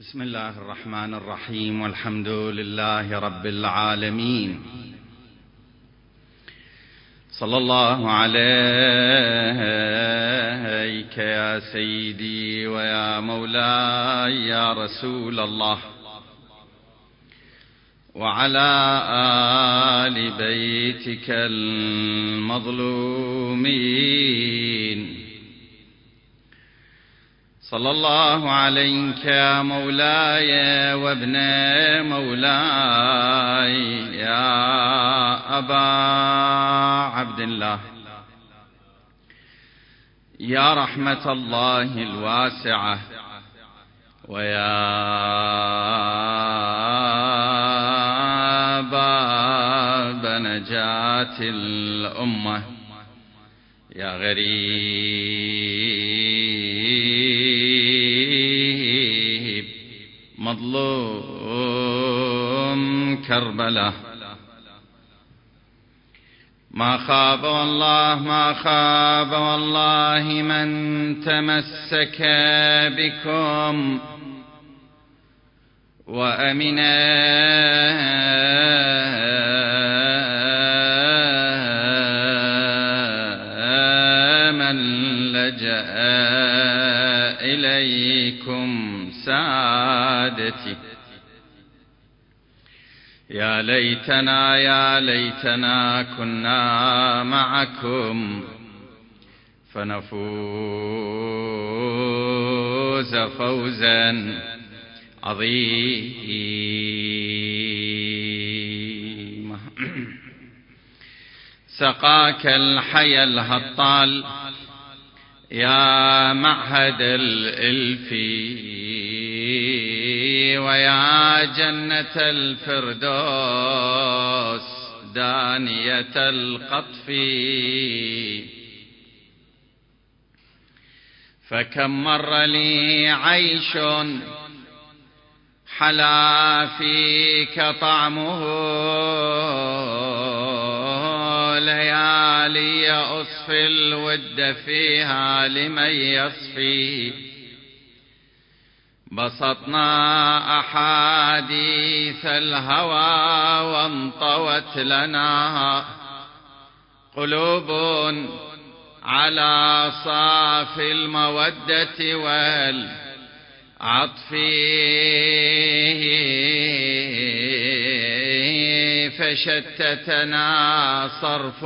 بسم الله الرحمن الرحيم، والحمد لله رب العالمين. صلى الله عليك يا سيدي ويا مولاي يا رسول الله، وعلى آل بيتك المظلومين. صلى الله عليك يا مولاي وابن مولاي يا أبا عبد الله، يا رحمة الله الواسعة، ويا باب نجاة الأمة، يا غريب مظلوم كربلاء. ما خاب والله من تمسك بكم وأمن من لجأ إليكم سادتي. يا ليتنا كنا معكم فنفوز فوزا عظيما. سقاك الحي الهطال يا معهد الإلف، ويا جنة الفردوس دانية القطف. فكم مر لي عيش حلا فيك طعمه، ليالي أصفي الود فيها لمن يصفي. بسطنا أحاديث الهوى وانطوت لنا قلوب على صاف المودة والعطف. فشتتنا صرف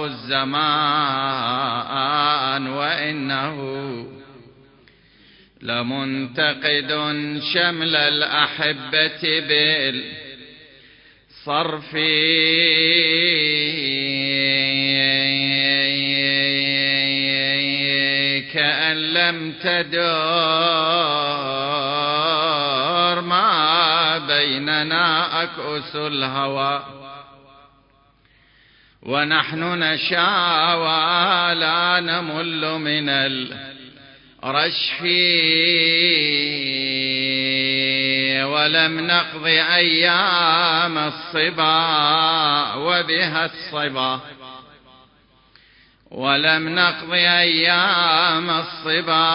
الزمان، وإنه لمنتقد شمل الأحبة بالصرف. كأن لم تدور ما بيننا أكؤس الهوى، ونحن نشاوى لا نمل من الرشف. ولم نقض أيام الصبا وبها الصبا، ولم نقض أيام الصبا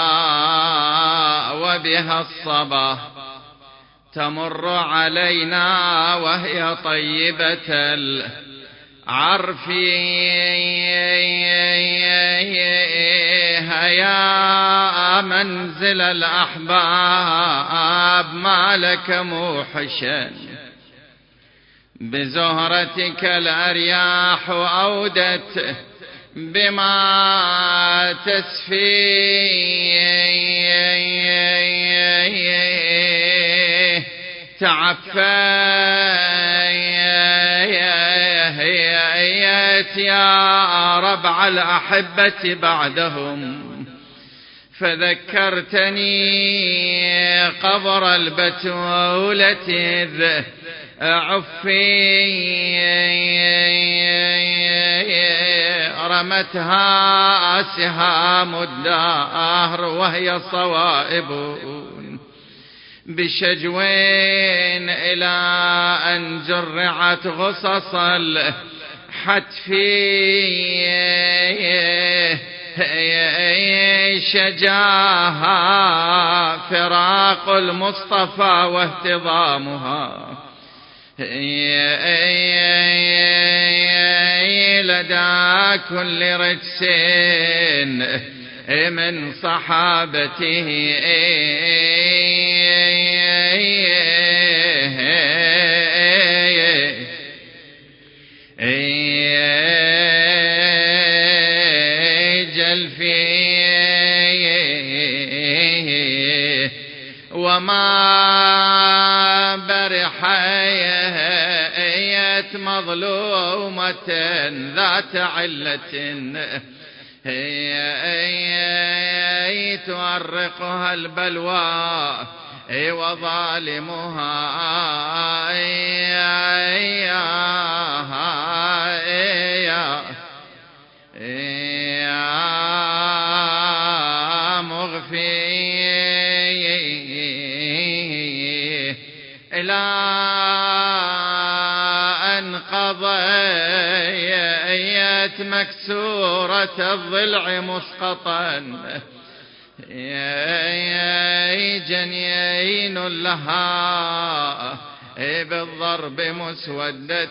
وبها الصبا. تمر علينا وهي طيبة العرف. يا منزل الأحباب ما لك موحشا، بزهرتك الأرياح أودت بما تسفي. تعفيت يا ربع الأحبة بعدهم، فذكرتني قبر البتولة إذ عفي. رمتها سهام الدهر وهي صوائب بشجوين، إلى أن جرعت غصص الحتف. شجاها فراق المصطفى واهتضامها لدى كل رجس من صحابته جل فيه وما برحيت مظلومة ذات علة تؤرقها البلوى وظالمها مغفي إلى أن قضيت مكسورة الضلع مسقطا جنين لها بالضرب مسودة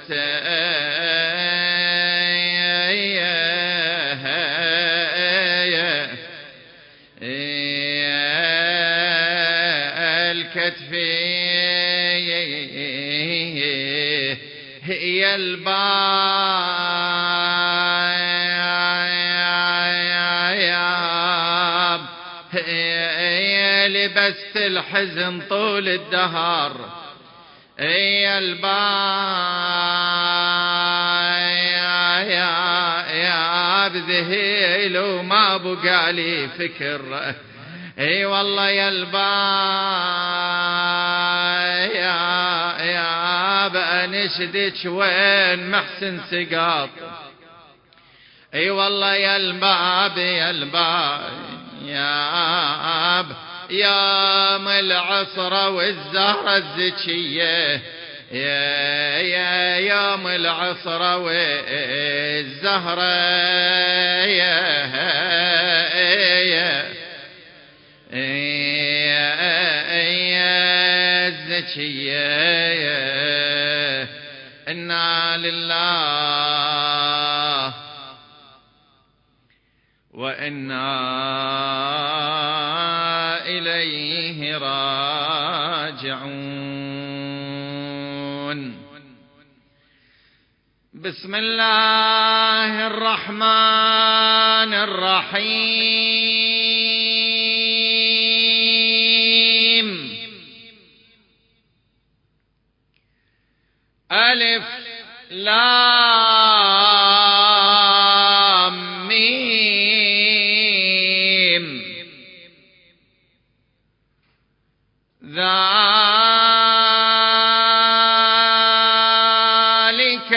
الكتف هي الباب لبست الحزن طول الدهر هي الباب ذهيل وما بقى لي فكر اي والله يا الباب انشدك وين محسن سقاط اي والله يا الباب يا يا العصرة والزهرة الزكية يا يوم العصرة والزهرة الزكية إنا لله وإنا إليه راجعون. بسم الله الرحمن الرحيم. ألف لام ميم ذلك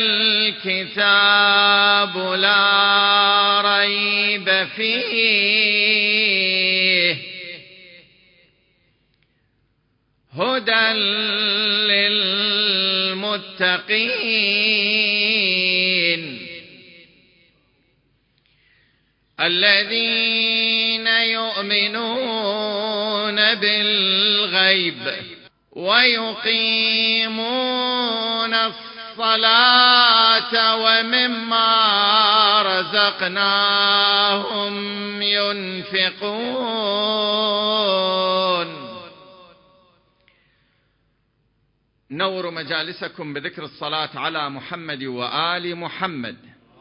الكتاب لا ريب فيه هدى للمتقين الذين يؤمنون بالغيب ويقيمون الصلاة ومما رزقناهم ينفقون. نور مجالسكم بذكر الصلاة على محمد وآل محمد.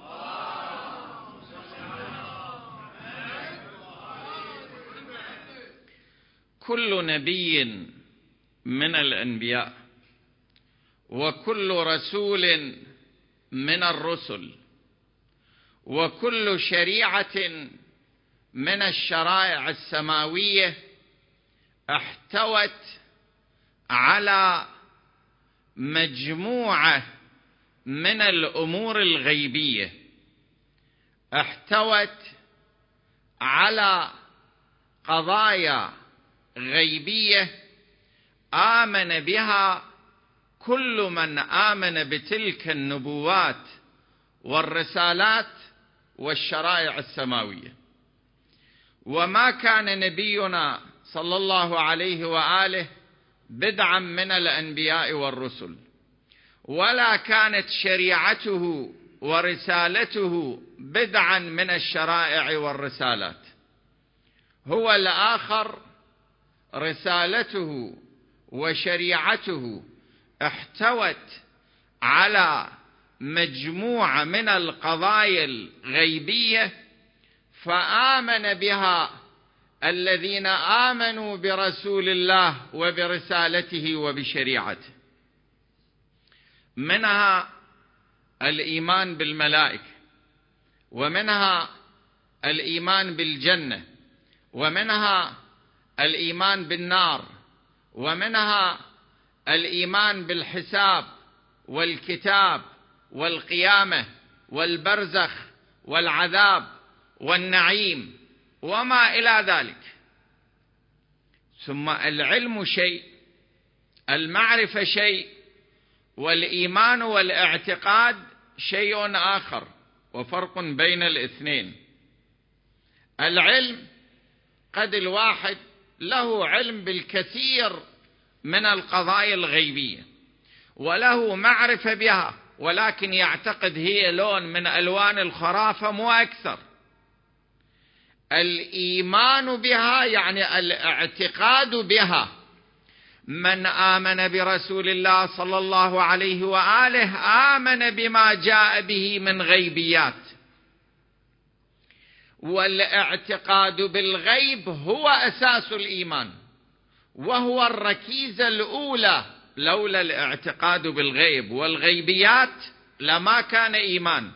كل نبي من الأنبياء وكل رسول من الرسل وكل شريعة من الشرائع السماوية احتوت على مجموعة من الأمور الغيبية، احتوت على قضايا غيبية آمن بها كل من آمن بتلك النبوات والرسالات والشرائع السماوية. وما كان نبينا صلى الله عليه وآله بدعا من الأنبياء والرسل، ولا كانت شريعته ورسالته بدعا من الشرائع والرسالات. هو الآخر رسالته وشريعته احتوت على مجموعة من القضايا الغيبية، فآمن بها الذين آمنوا برسول الله وبرسالته وبشريعته. منها الإيمان بالملائكة، ومنها الإيمان بالجنة، ومنها الإيمان بالنار، ومنها الإيمان بالحساب والكتاب والقيامة والبرزخ والعذاب والنعيم وما إلى ذلك. ثم العلم شيء، المعرفة شيء، والإيمان والاعتقاد شيء آخر، وفرق بين الاثنين. العلم قد الواحد له علم بالكثير من القضايا الغيبية وله معرفة بها، ولكن يعتقد هي لون من ألوان الخرافة مو أكثر. الإيمان بها يعني الاعتقاد بها. من آمن برسول الله صلى الله عليه وآله آمن بما جاء به من غيبيات، والاعتقاد بالغيب هو أساس الإيمان، وهو الركيزة الأولى. لولا الاعتقاد بالغيب والغيبيات لما كان إيمان.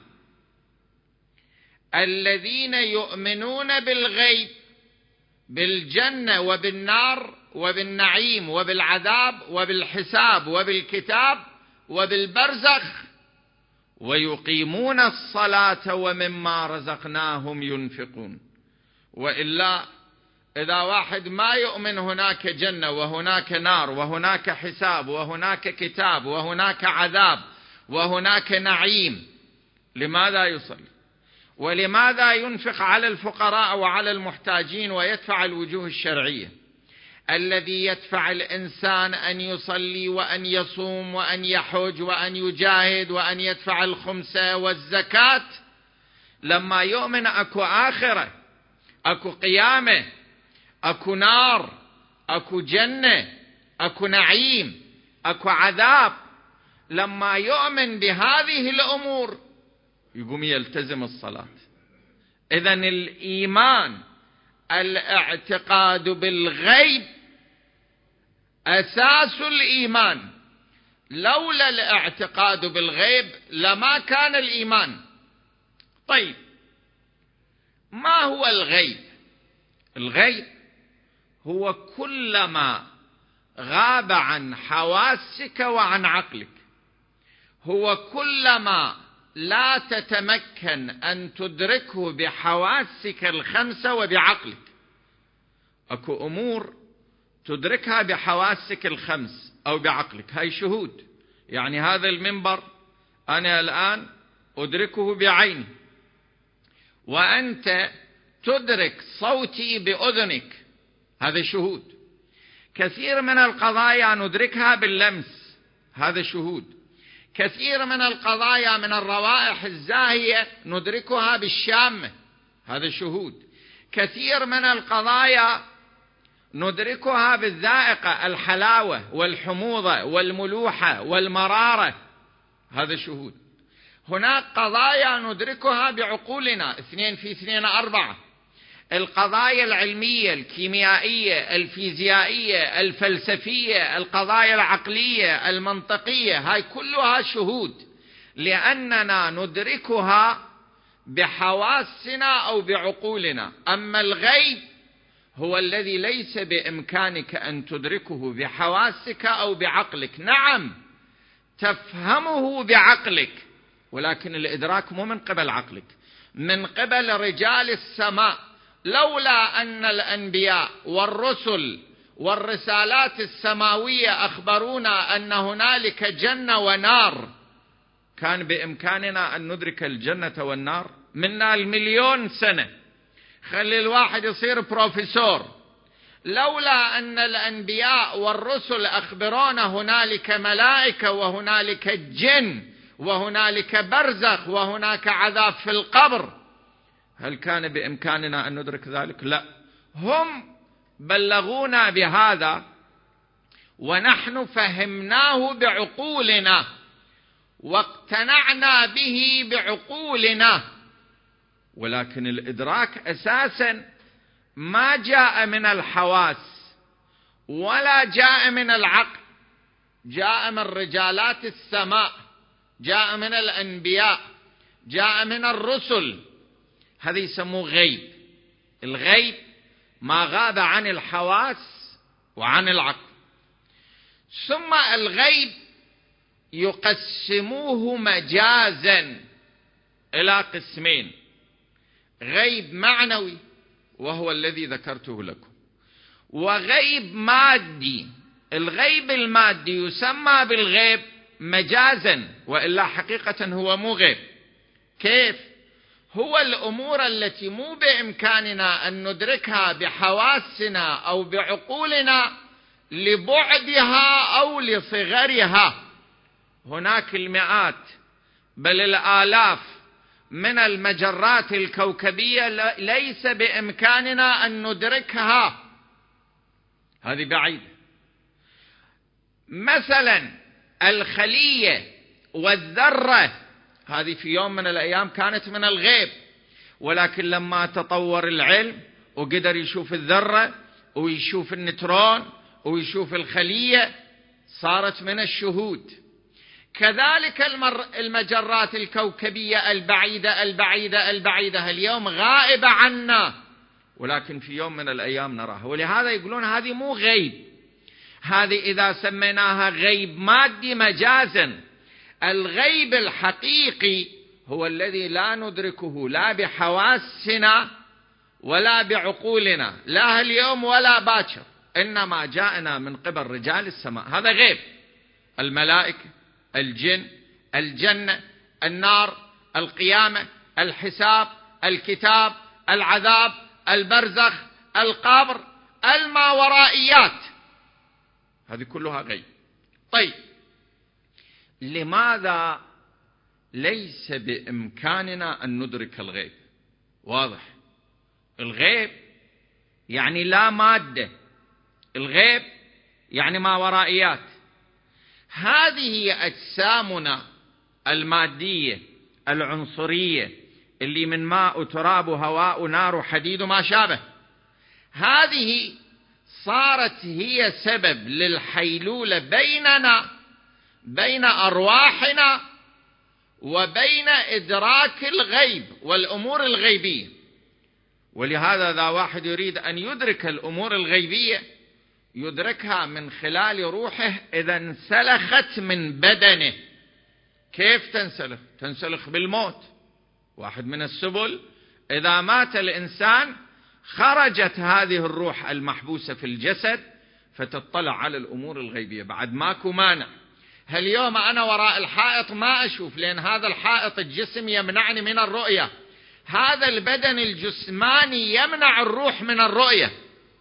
الذين يؤمنون بالغيب، بالجنة وبالنار وبالنعيم وبالعذاب وبالحساب وبالكتاب وبالبرزخ، ويقيمون الصلاة ومما رزقناهم ينفقون. وإلا إذا واحد ما يؤمن هناك جنة وهناك نار وهناك حساب وهناك كتاب وهناك عذاب وهناك نعيم، لماذا يصلي؟ ولماذا ينفق على الفقراء وعلى المحتاجين ويدفع الوجوه الشرعية؟ الذي يدفع الإنسان أن يصلي وأن يصوم وأن يحج وأن يجاهد وأن يدفع الخمسة والزكاة لما يؤمن أكو آخرة، أكو قيامة، أكو نار، أكو جنة، أكو نعيم، أكو عذاب. لما يؤمن بهذه الأمور يقوم يلتزم الصلاة. إذن الإيمان الاعتقاد بالغيب أساس الإيمان. لولا الاعتقاد بالغيب لما كان الإيمان. طيب، ما هو الغيب؟ الغيب هو كل ما غاب عن حواسك وعن عقلك، هو كل ما لا تتمكن أن تدركه بحواسك الخمسة وبعقلك. أكو أمور تدركها بحواسك الخمس أو بعقلك، هاي شهود. يعني هذا المنبر أنا الآن أدركه بعيني، وأنت تدرك صوتي بأذنك، هذا شهود. كثير من القضايا ندركها باللمس، هذا شهود. كثير من القضايا من الروائح الزاهية ندركها بالشامة، هذا شهود. كثير من القضايا ندركها بالذائقة، الحلاوة والحموضة والملوحة والمرارة، هذا شهود. هناك قضايا ندركها بعقولنا، 2 في 2 4. القضايا العلمية الكيميائية الفيزيائية الفلسفية، القضايا العقلية المنطقية، هاي كلها شهود، لأننا ندركها بحواسنا أو بعقولنا. أما الغيب هو الذي ليس بإمكانك أن تدركه بحواسك أو بعقلك. نعم تفهمه بعقلك، ولكن الإدراك مو من قبل عقلك، من قبل رجال السماء. لولا أن الأنبياء والرسل والرسالات السماوية أخبرونا أن هنالك جنة ونار، كان بإمكاننا أن ندرك الجنة والنار. منا 1,000,000 سنة خلي الواحد يصير بروفيسور. لولا أن الأنبياء والرسل أخبرونا هنالك ملائكة وهنالك جن وهنالك برزخ وهناك عذاب في القبر، هل كان بإمكاننا أن ندرك ذلك؟ لا، هم بلغونا بهذا ونحن فهمناه بعقولنا واقتنعنا به بعقولنا، ولكن الإدراك أساسا ما جاء من الحواس ولا جاء من العقل، جاء من رجالات السماء، جاء من الأنبياء، جاء من الرسل. هذا يسموه غيب. الغيب ما غاب عن الحواس وعن العقل. ثم الغيب يقسموه مجازا إلى قسمين: غيب معنوي وهو الذي ذكرته لكم، وغيب مادي. الغيب المادي يسمى بالغيب مجازا، وإلا حقيقة هو مو غيب. كيف؟ هو الأمور التي مو بإمكاننا أن ندركها بحواسنا أو بعقولنا لبعدها أو لصغرها. هناك المئات بل الآلاف من المجرات الكوكبية ليس بإمكاننا أن ندركها، هذه بعيدة. مثلا الخلية والذرة، هذه في يوم من الأيام كانت من الغيب، ولكن لما تطور العلم وقدر يشوف الذرة ويشوف النيوترون ويشوف الخلية صارت من الشهود. كذلك المجرات الكوكبية البعيدة البعيدة البعيدة اليوم غائبة عنا، ولكن في يوم من الأيام نراها. ولهذا يقولون هذه مو غيب، هذه إذا سميناها غيب مادي مجازا. الغيب الحقيقي هو الذي لا ندركه لا بحواسنا ولا بعقولنا، لا اليوم ولا باكر، إنما جاءنا من قبل رجال السماء. هذا غيب. الملائكة، الجن، الجنة، النار، القيامة، الحساب، الكتاب، العذاب، البرزخ، القبر، الماورائيات، هذه كلها غيب. طيب، لماذا ليس بإمكاننا أن ندرك الغيب؟ واضح، الغيب يعني لا مادة، الغيب يعني ماورائيات. هذه أجسامنا المادية العنصرية اللي من ماء وتراب وهواء ونار وحديد وما شابه، هذه صارت هي سبب للحيلولة بيننا، بين أرواحنا وبين إدراك الغيب والأمور الغيبية. ولهذا إذا واحد يريد أن يدرك الأمور الغيبية يدركها من خلال روحه إذا انسلخت من بدنه. كيف تنسلخ؟ تنسلخ بالموت، واحد من السبل. إذا مات الإنسان خرجت هذه الروح المحبوسة في الجسد فتطلع على الأمور الغيبية. بعد ماكو مانع. اليوم أنا وراء الحائط ما أشوف، لأن هذا الحائط الجسم يمنعني من الرؤية، هذا البدن الجسماني يمنع الروح من الرؤية.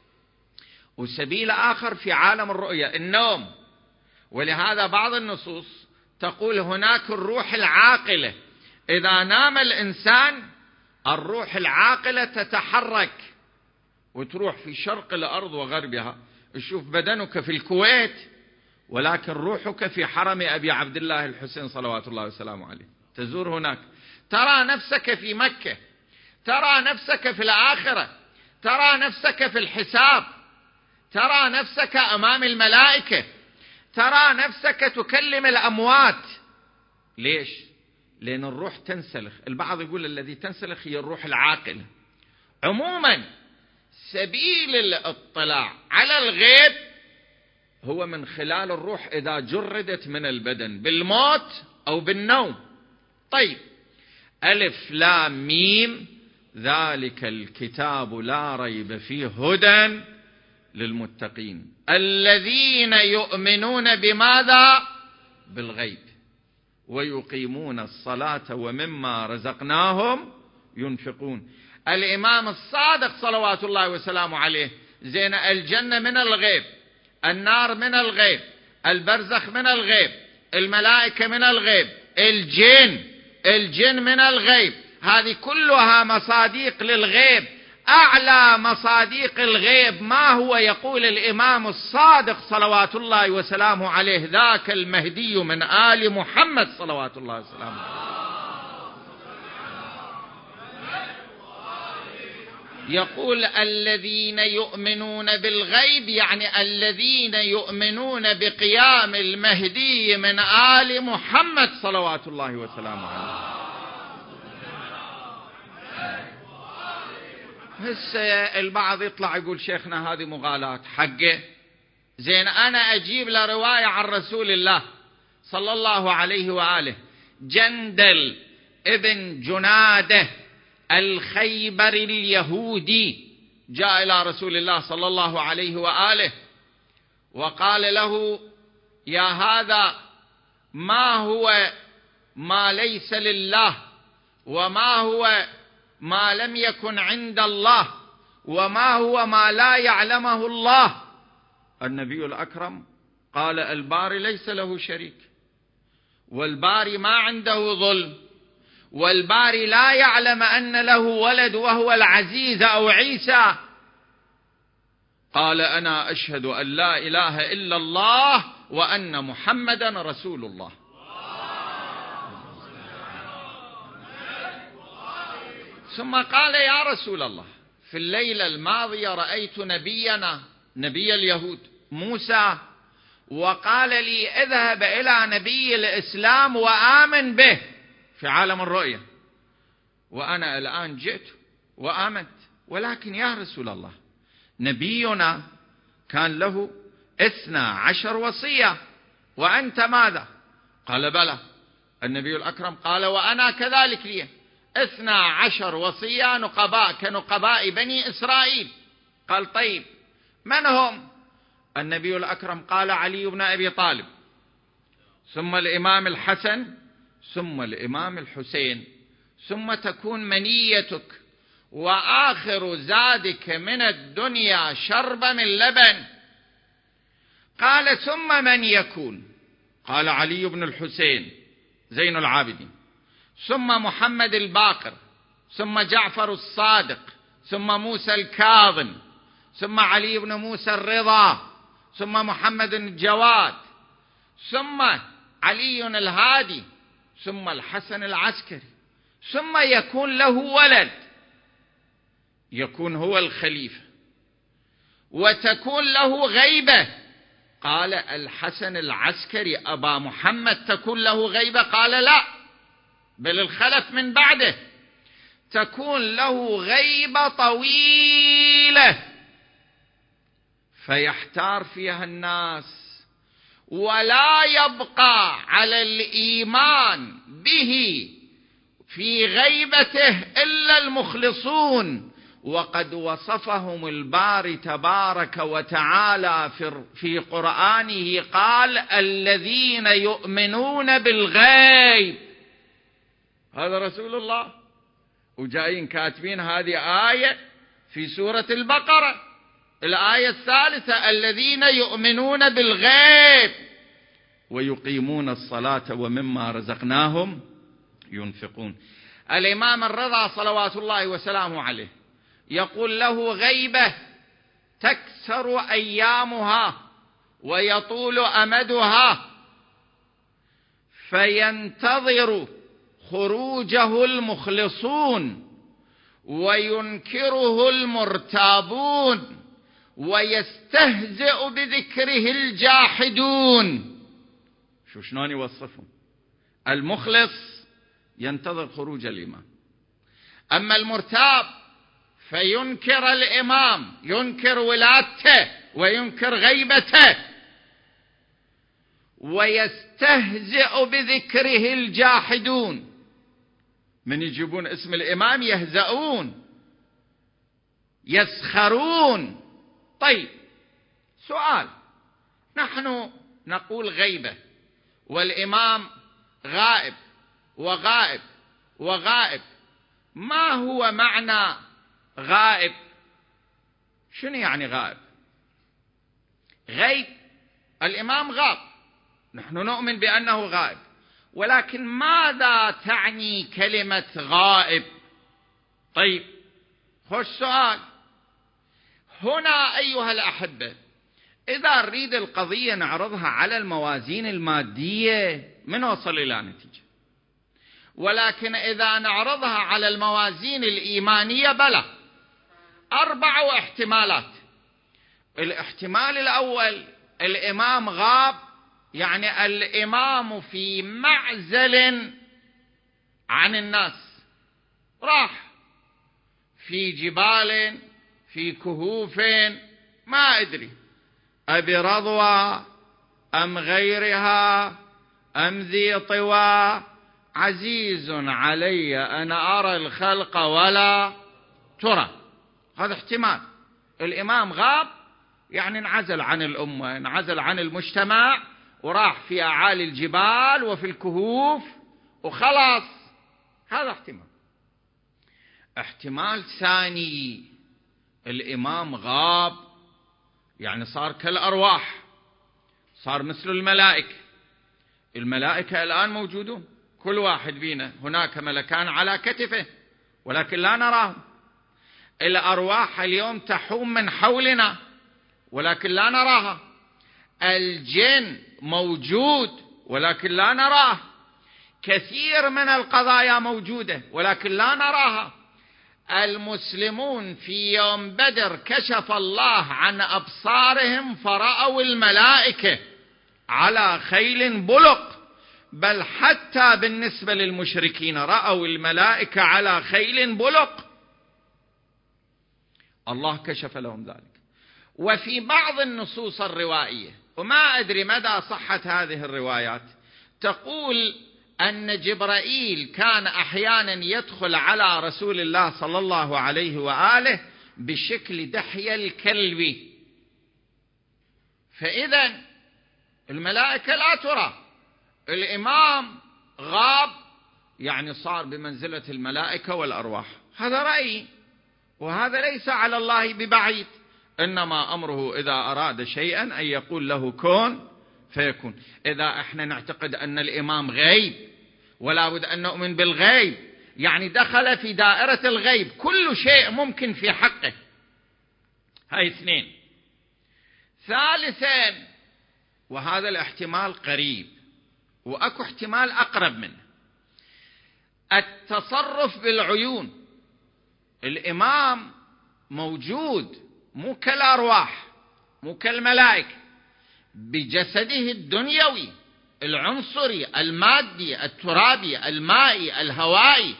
وسبيل آخر في عالم الرؤية النوم. ولهذا بعض النصوص تقول هناك الروح العاقلة، إذا نام الإنسان الروح العاقلة تتحرك وتروح في شرق الأرض وغربها. تشوف بدنك في الكويت ولكن روحك في حرم أبي عبد الله الحسين صلوات الله وسلامه عليه، تزور هناك، ترى نفسك في مكة، ترى نفسك في الآخرة، ترى نفسك في الحساب، ترى نفسك أمام الملائكة، ترى نفسك تكلم الأموات. ليش؟ لأن الروح تنسلخ. البعض يقول الذي تنسلخ هي الروح العاقلة. عموما سبيل الاطلاع على الغيب هو من خلال الروح إذا جردت من البدن بالموت أو بالنوم. طيب، ألف لام ميم ذلك الكتاب لا ريب فيه هدى للمتقين الذين يؤمنون بماذا؟ بالغيب ويقيمون الصلاة ومما رزقناهم ينفقون. الإمام الصادق صلوات الله وسلامه عليه. زين الجنة من الغيب، النار من الغيب، البرزخ من الغيب، الملائكة من الغيب، الجن من الغيب، هذه كلها مصاديق للغيب. أعلى مصاديق الغيب ما هو؟ يقول الإمام الصادق صلوات الله وسلامه عليه: ذاك المهدي من آل محمد صلوات الله وسلامه عليه. يقول الذين يؤمنون بالغيب، يعني الذين يؤمنون بقيام المهدي من آل محمد صلوات الله وسلامه عليه. هسه البعض يطلع يقول شيخنا هذه مغالاة حقه. زين أنا أجيب لرواية عن رسول الله صلى الله عليه وآله: جندل ابن جناده الخيبري اليهودي جاء إلى رسول الله صلى الله عليه وآله وقال له: يا هذا، ما هو ما ليس لله، وما هو ما لم يكن عند الله، وما هو ما لا يعلمه الله؟ النبي الأكرم قال: الباري ليس له شريك، والباري ما عنده ظلم، والباري لا يعلم أن له ولد وهو العزيز أو عيسى. قال: أنا أشهد أن لا إله إلا الله وأن محمدا رسول الله. ثم قال: يا رسول الله، في الليلة الماضية رأيت نبينا نبي اليهود موسى، وقال لي: اذهب إلى نبي الإسلام وآمن به في عالم الرؤية، وأنا الآن جئت وآمنت. ولكن يا رسول الله، نبينا كان له 12 وصية، وأنت ماذا؟ قال: بلى. النبي الأكرم قال: وأنا كذلك لي 12 وصية نقباء كنقباء بني إسرائيل. قال: طيب من هم؟ النبي الأكرم قال: علي بن أبي طالب، ثم الإمام الحسن، ثم الإمام الحسين، ثم تكون منيتك، وآخر زادك من الدنيا شرب من لبن. قال: ثم من يكون؟ قال: علي بن الحسين زين العابدين، ثم محمد الباقر، ثم جعفر الصادق، ثم موسى الكاظم، ثم علي بن موسى الرضا، ثم محمد الجواد، ثم علي الهادي، ثم الحسن العسكري، ثم يكون له ولد يكون هو الخليفة، وتكون له غيبة. قال: الحسن العسكري أبا محمد تكون له غيبة؟ قال: لا، بل الخلف من بعده تكون له غيبة طويلة فيحتار فيها الناس، ولا يبقى على الإيمان به في غيبته إلا المخلصون. وقد وصفهم الباري تبارك وتعالى في قرآنه، قال: الذين يؤمنون بالغيب. هذا رسول الله، وجايين كاتبين هذه آية في سورة البقرة الآية 3: الذين يؤمنون بالغيب ويقيمون الصلاة ومما رزقناهم ينفقون. الإمام الرضا صلوات الله وسلامه عليه يقول: له غيبة تكثر أيامها ويطول أمدها، فينتظر خروجه المخلصون وينكره المرتابون ويستهزئ بذكره الجاحدون. شلون يوصفهم؟ المخلص ينتظر خروج الإمام، أما المرتاب فينكر الإمام، ينكر ولادته وينكر غيبته، ويستهزئ بذكره الجاحدون. من يجيبون اسم الإمام يهزؤون يسخرون. طيب سؤال، نحن نقول غيبة والإمام غائب وغائب وغائب، ما هو معنى غائب. شنو يعني غائب؟ غيب، الإمام غاب، نحن نؤمن بأنه غائب، ولكن ماذا تعني كلمة غائب؟ طيب، خوش سؤال. هنا أيها الأحبة، إذا نريد القضية نعرضها على الموازين المادية من وصل إلى نتيجة، ولكن إذا نعرضها على الموازين الإيمانية بلى، 4 احتمالات. الاحتمال الأول، الإمام غاب، يعني الإمام في معزل عن الناس، راح في جبال، في كهوف، ما أدري أبي رضوى أم غيرها أم ذي طوى، عزيز علي أن أرى الخلق ولا ترى. هذا احتمال. الإمام غاب يعني انعزل عن الأمة، انعزل عن المجتمع، وراح في أعالي الجبال وفي الكهوف وخلاص. هذا احتمال. احتمال ثاني، الإمام غاب يعني صار كالأرواح، صار مثل الملائكة. الملائكة الآن موجودون، كل واحد فينا هناك ملكان على كتفه ولكن لا نراهم. الأرواح اليوم تحوم من حولنا ولكن لا نراها. الجن موجود ولكن لا نراه. كثير من القضايا موجودة ولكن لا نراها. المسلمون في يوم بدر كشف الله عن أبصارهم فرأوا الملائكة على خيل بلق، بل حتى بالنسبة للمشركين رأوا الملائكة على خيل بلق، الله كشف لهم ذلك. وفي بعض النصوص الروائية، وما أدري مدى صحة هذه الروايات، تقول أن جبرائيل كان أحيانا يدخل على رسول الله صلى الله عليه وآله بشكل دحية الكلب. فإذا الملائكة لا ترى، الإمام غاب يعني صار بمنزلة الملائكة والأرواح. هذا رأيي، وهذا ليس على الله ببعيد، إنما أمره إذا أراد شيئا أن يقول له كن فيكون. إذا احنا نعتقد أن الإمام غيب ولا بد أن نؤمن بالغيب، يعني دخل في دائرة الغيب، كل شيء ممكن في حقه. هاي 2. ثالثا، وهذا الاحتمال قريب وأكو احتمال أقرب منه، التصرف بالعيون. الإمام موجود مو كالأرواح، مو كالملائكة، بجسده الدنيوي العنصري المادي الترابي المائي الهوائي،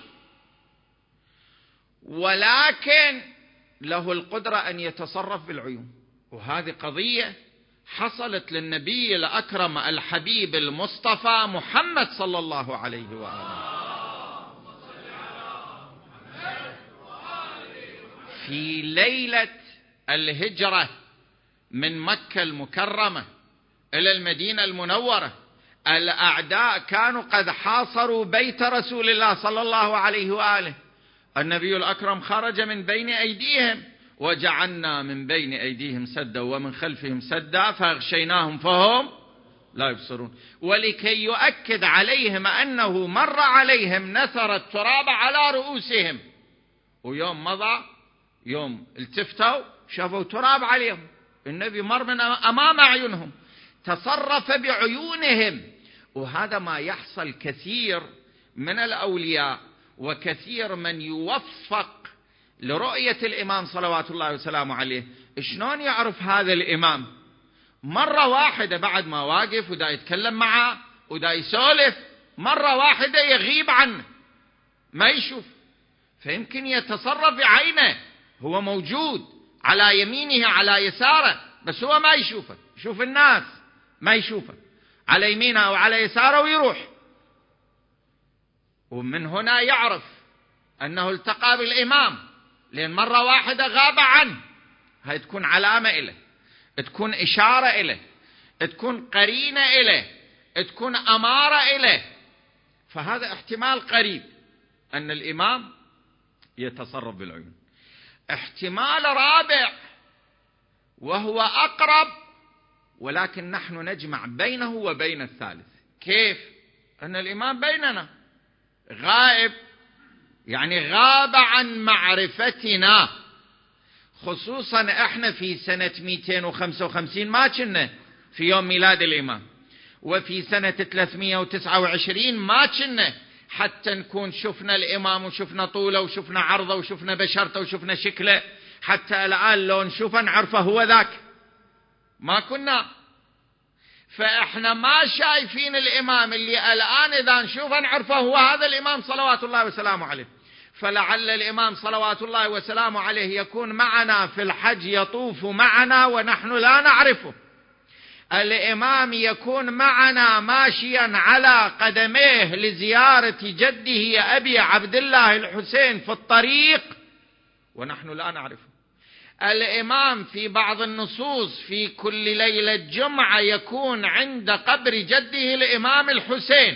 ولكن له القدرة أن يتصرف بالعيون. وهذه قضية حصلت للنبي الأكرم الحبيب المصطفى محمد صلى الله عليه وآله. في ليلة الهجرة من مكة المكرمة إلى المدينة المنورة، الأعداء كانوا قد حاصروا بيت رسول الله صلى الله عليه وآله. النبي الأكرم خرج من بين أيديهم، وجعلنا من بين أيديهم سدا ومن خلفهم سدا فأغشيناهم فهم لا يبصرون. ولكي يؤكد عليهم أنه مر عليهم نثر التراب على رؤوسهم، ويوم مضى يوم التفتوا شافوا تراب عليهم، النبي مر من أمام أعينهم، تصرف بعيونهم. وهذا ما يحصل كثير من الأولياء، وكثير من يوفق لرؤية الإمام صلوات الله وسلامه عليه. شلون يعرف هذا الإمام؟ مرة واحدة بعد ما واقف ودا يتكلم معه ودا يسولف، مرة واحدة يغيب عنه ما يشوف، فيمكن يتصرف بعينه، هو موجود على يمينه على يساره بس هو ما يشوفه، يشوف الناس ما يشوفه على يمينه أو على يساره ويروح. ومن هنا يعرف أنه التقى بالإمام، لأن مرة واحدة غاب عنه. هاي تكون علامة إله، تكون إشارة إله، تكون قرينة إله، تكون أمارة إله. فهذا احتمال قريب أن الإمام يتصرف بالعيون. احتمال رابع وهو أقرب، ولكن نحن نجمع بينه وبين الثالث. كيف؟ أن الإمام بيننا غائب، يعني غاب عن معرفتنا، خصوصا احنا في سنة 255 ما كنا في يوم ميلاد الإمام، وفي سنة 329 ما كنا حتى نكون شفنا الإمام وشفنا طوله وشفنا عرضه وشفنا بشرته وشفنا شكله، حتى الآن لو نشوفه نعرفه هو ذاك، ما كنا. فإحنا ما شايفين الإمام اللي الآن إذا نشوفه نعرفه هو هذا الإمام صلوات الله وسلامه عليه. فلعل الإمام صلوات الله وسلامه عليه يكون معنا في الحج، يطوف معنا ونحن لا نعرفه. الإمام يكون معنا ماشيا على قدميه لزيارة جده أبي عبد الله الحسين في الطريق ونحن لا نعرفه. الإمام في بعض النصوص في كل ليلة جمعة يكون عند قبر جده الإمام الحسين،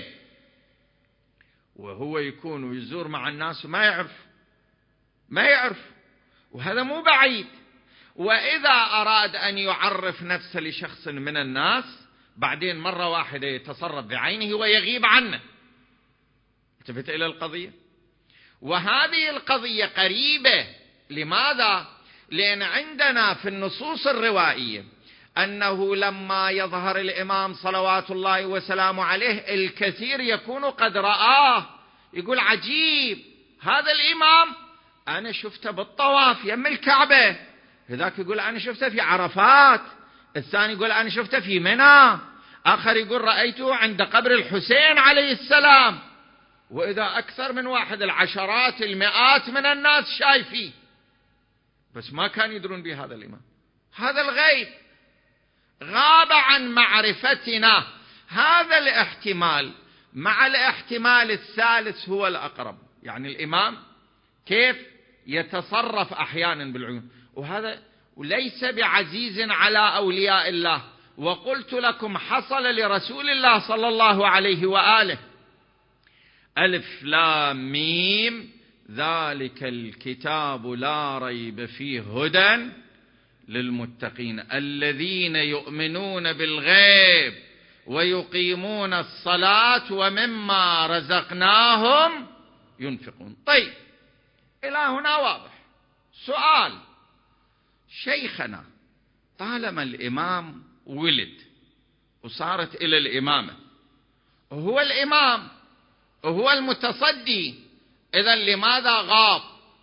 وهو يكون ويزور مع الناس ما يعرف، وهذا مو بعيد. وإذا أراد أن يعرف نفسه لشخص من الناس بعدين مرة واحدة يتصرف بعينه ويغيب عنه. التفت إلى القضية، وهذه القضية قريبة. لماذا؟ لأن عندنا في النصوص الروائية أنه لما يظهر الإمام صلوات الله وسلامه عليه الكثير يكون قد رآه، يقول عجيب هذا الإمام أنا شفته بالطواف يم الكعبة، هذاك يقول أنا شفته في عرفات، الثاني يقول أنا شفته في منى، آخر يقول رأيته عند قبر الحسين عليه السلام. وإذا أكثر من واحد، العشرات المئات من الناس شايفيه، بس ما كان يدرون بهذا الإمام. هذا الغيب غاب عن معرفتنا. هذا الاحتمال مع الاحتمال الثالث هو الأقرب، يعني الإمام كيف يتصرف أحيانا بالعيون، وهذا ليس بعزيز على أولياء الله. وقلت لكم حصل لرسول الله صلى الله عليه وآله: ألف لام ميم ذلك الكتاب لا ريب فيه هدى للمتقين الذين يؤمنون بالغيب ويقيمون الصلاة ومما رزقناهم ينفقون. طيب إلى هنا واضح. سؤال: شيخنا طالما الإمام ولد وصارت إلى الإمامة، وهو الإمام وهو المتصدي، إذن لماذا غاب؟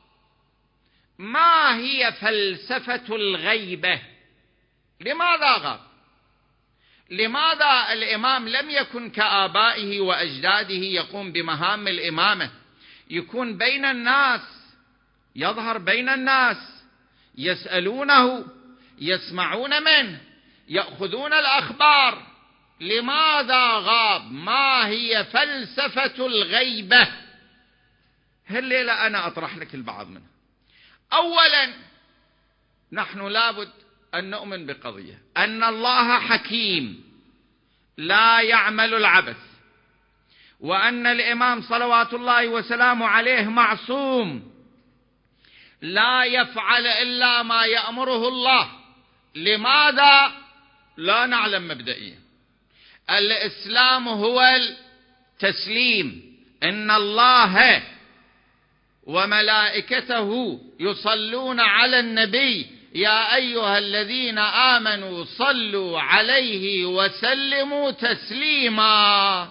ما هي فلسفة الغيبة؟ لماذا غاب؟ لماذا الإمام لم يكن كآبائه وأجداده يقوم بمهام الإمامة، يكون بين الناس، يظهر بين الناس، يسألونه، يسمعون منه، يأخذون الأخبار؟ لماذا غاب؟ ما هي فلسفة الغيبة؟ هالليلة أنا أطرح لك البعض منها. أولا، نحن لابد أن نؤمن بقضية أن الله حكيم لا يعمل العبث، وأن الإمام صلوات الله وسلامه عليه معصوم لا يفعل إلا ما يأمره الله. لماذا؟ لا نعلم مبدئيا. الإسلام هو التسليم، إن الله وملائكته يصلون على النبي يا أيها الذين آمنوا صلوا عليه وسلموا تسليما.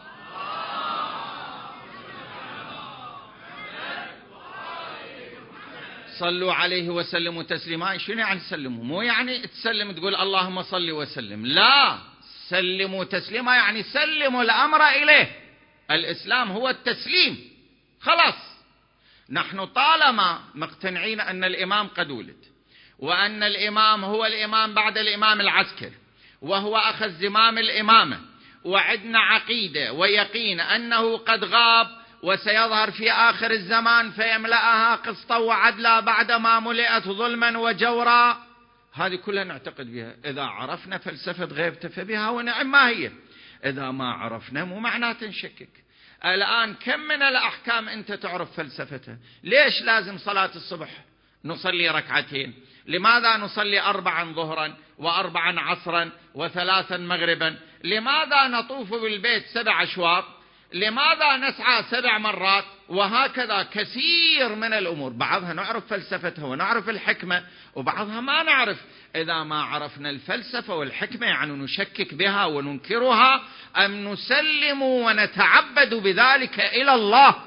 صلوا عليه وسلموا تسليما. شنو يعني تسلموا؟ مو يعني تسلم تقول اللهم صل وسلم، لا، سلموا تسليما يعني سلموا الأمر إليه. الإسلام هو التسليم. خلاص، نحن طالما مقتنعين أن الإمام قد ولد، وأن الإمام هو الإمام بعد الإمام العسكري، وهو أخذ زمام الإمامة، وعدنا عقيدة ويقين أنه قد غاب وسيظهر في آخر الزمان فيملأها قسطا وعدلا بعدما ملئت ظلما وجورا، هذه كلها نعتقد بها. إذا عرفنا فلسفة غيبته فبها ونعم ما هي، إذا ما عرفنا مو معناته نشكك. الآن كم من الأحكام أنت تعرف فلسفتها؟ ليش لازم صلاة الصبح نصلي ركعتين؟ لماذا نصلي 4 ظهرا و4 عصرا و3 مغربا؟ لماذا نطوف بالبيت 7 أشواط؟ لماذا نسعى 7 مرات؟ وهكذا كثير من الأمور، بعضها نعرف فلسفتها ونعرف الحكمة، وبعضها ما نعرف. إذا ما عرفنا الفلسفة والحكمة يعني نشكك بها وننكرها، أم نسلم ونتعبد بذلك إلى الله؟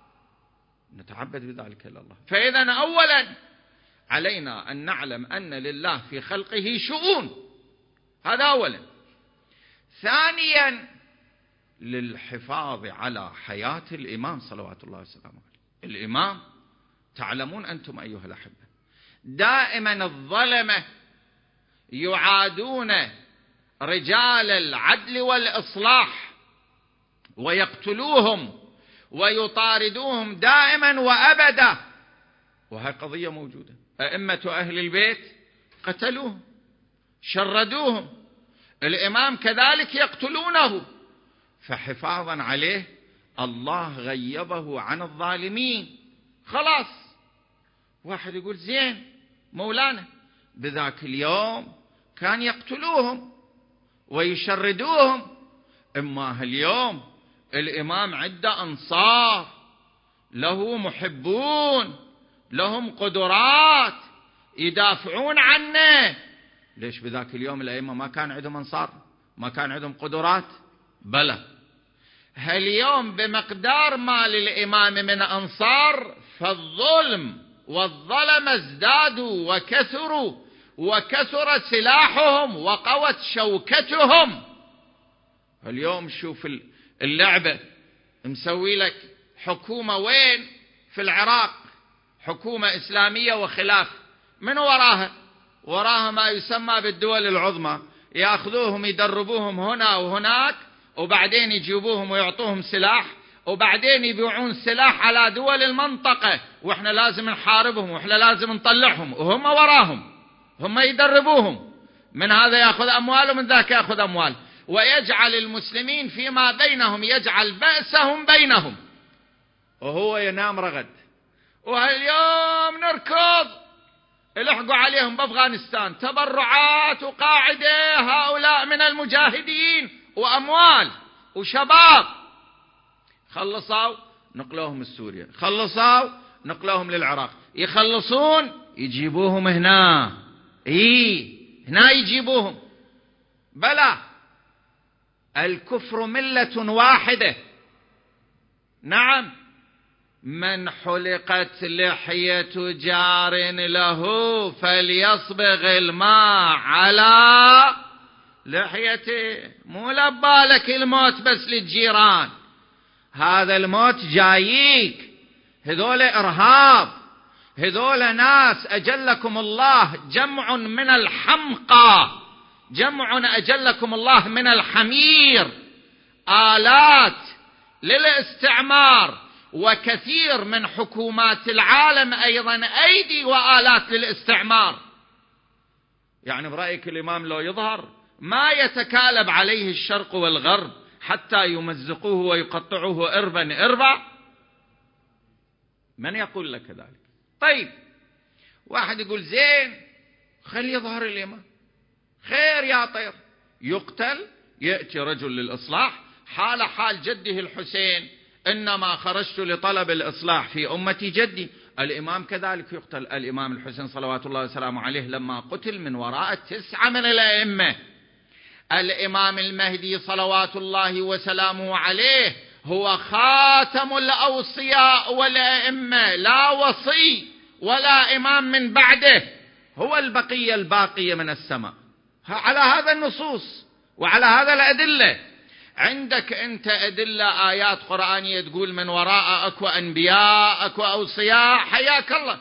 نتعبد بذلك إلى الله. فإذا أولا علينا أن نعلم أن لله في خلقه شؤون، هذا أولا. ثانيا للحفاظ على حياة الإمام صلوات الله وسلامه عليه. الإمام تعلمون أنتم أيها الأحبة دائما الظلمة يعادون رجال العدل والإصلاح ويقتلوهم ويطاردوهم دائما وأبدا، وهي قضية موجودة. أئمة أهل البيت قتلوهم شردوهم، الإمام كذلك يقتلونه، فحفاظا عليه الله غيبه عن الظالمين. خلاص واحد يقول زين مولانا بذاك اليوم كان يقتلوهم ويشردوهم، إما اليوم الإمام عنده أنصار، له محبون، لهم قدرات يدافعون عنه. ليش بذاك اليوم الأئمة ما كان عندهم أنصار؟ ما كان عندهم قدرات؟ بلى. هاليوم بمقدار ما للإمام من أنصار فالظلم والظلم ازدادوا وكثروا، وكثر سلاحهم وقوت شوكتهم. اليوم شوف اللعبة، مسوي لك حكومة وين؟ في العراق، حكومة إسلامية وخلاف، من وراها ما يسمى بالدول العظمى، يأخذوهم يدربوهم هنا وهناك، وبعدين يجيبوهم ويعطوهم سلاح، وبعدين يبيعون سلاح على دول المنطقة، وإحنا لازم نحاربهم وإحنا لازم نطلعهم، وهم وراهم، هم يدربوهم، من هذا يأخذ أموال ومن ذاك يأخذ أموال، ويجعل المسلمين فيما بينهم، يجعل بأسهم بينهم، وهو ينام رغد. وهاليوم نركض الحقوا عليهم بأفغانستان تبرعات وقاعدة هؤلاء من المجاهدين وأموال وشباب، خلصوا نقلوهم السوريا، خلصوا نقلوهم للعراق، يخلصون يجيبوهم هنا، هنا يجيبوهم. بلى الكفر ملة واحدة. نعم، من حلقت لحية جار له فليصبغ الماء على لحيته. مو لبالك الموت بس للجيران، هذا الموت جاييك. هذول إرهاب، هذول ناس أجلكم الله جمع من الحمقى، جمع أجلكم الله من الحمير، آلات للاستعمار. وكثير من حكومات العالم أيضا أيدي وآلات للاستعمار. يعني برأيك الإمام لو يظهر ما يتكالب عليه الشرق والغرب حتى يمزقوه ويقطعوه إربا؟ من يقول لك ذلك؟ طيب واحد يقول زين خلي يظهر الإمام، خير يا طير، يقتل، يأتي رجل للإصلاح، حال جده الحسين، إنما خرجت لطلب الإصلاح في أمة جدي. الإمام كذلك يقتل. الإمام الحسين صلوات الله وسلامه عليه لما قتل من وراء 9 من الأئمة. الإمام المهدي صلوات الله وسلامه عليه هو خاتم الأوصياء والأئمة، لا وصي ولا إمام من بعده، هو البقية الباقية من السماء. على هذا النصوص وعلى هذا الأدلة. عندك أنت أدلة آيات قرآنية تقول من وراء أكو أنبياء أكو أوصياء، حياك الله.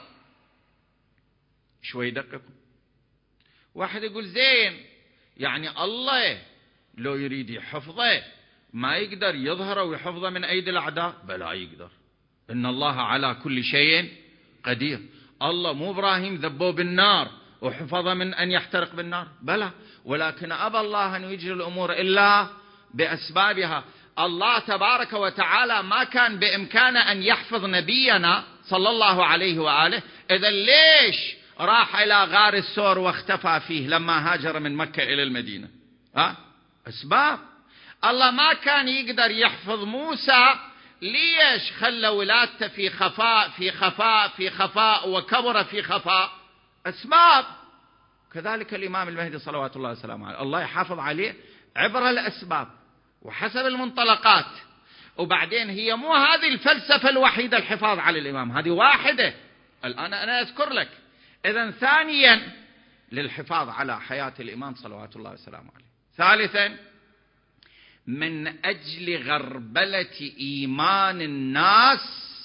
شوي دققوا. واحد يقول زين يعني الله لو يريد يحفظه ما يقدر يظهره ويحفظه من أيدي الأعداء؟ بلا يقدر، إن الله على كل شيء قدير. الله مو إبراهيم ذبوه بالنار وحفظه من أن يحترق بالنار؟ بلى، ولكن أبى الله أن يجري الأمور إلا بأسبابها. الله تبارك وتعالى ما كان بإمكانه أن يحفظ نبينا صلى الله عليه وآله إذا ليش راح إلى غار السور واختفى فيه لما هاجر من مكة إلى المدينة؟ أسباب. الله ما كان يقدر يحفظ موسى، ليش خلى ولادته في خفاء في خفاء في خفاء وكبر في خفاء؟ أسباب. كذلك الإمام المهدي صلوات الله وسلامه عليه، الله يحافظ عليه عبر الأسباب وحسب المنطلقات. وبعدين هي مو هذه الفلسفة الوحيدة الحفاظ على الإمام، هذه واحدة الآن أنا أذكر لك. إذن ثانيا للحفاظ على حياة الإمام صلوات الله وسلامه عليه. ثالثا من أجل غربلة إيمان الناس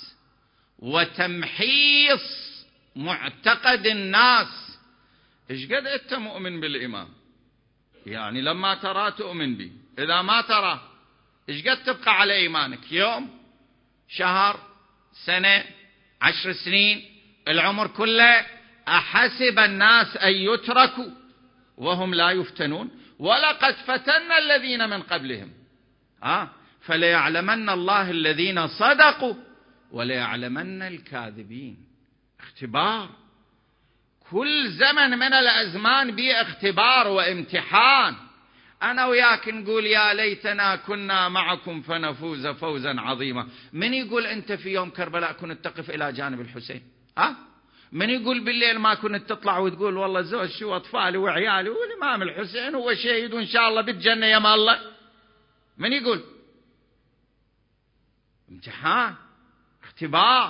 وتمحيص معتقد الناس. إيش قد أنت مؤمن بالإمام؟ يعني لما ترى تؤمن به، إذا ما ترى إيش قد تبقى على إيمانك؟ يوم، شهر، سنة، 10 سنين، العمر كله؟ أحسب الناس أن يتركوا وهم لا يفتنون؟ ولقد فتنا الذين من قبلهم فليعلمن الله الذين صدقوا وليعلمن الكاذبين. اختبار، كل زمن من الأزمان به اختبار وامتحان. أنا وياك نقول يا ليتنا كنا معكم فنفوز فوزا عظيما. من يقول أنت في يوم كربلاء كنت تقف إلى جانب الحسين؟ من يقول بالليل ما كنت تطلع وتقول والله زوج شو أطفالي وعيالي والإمام الحسين هو شهيد وإن شاء الله بالجنة يا الله؟ من يقول؟ امتحان، اختبار.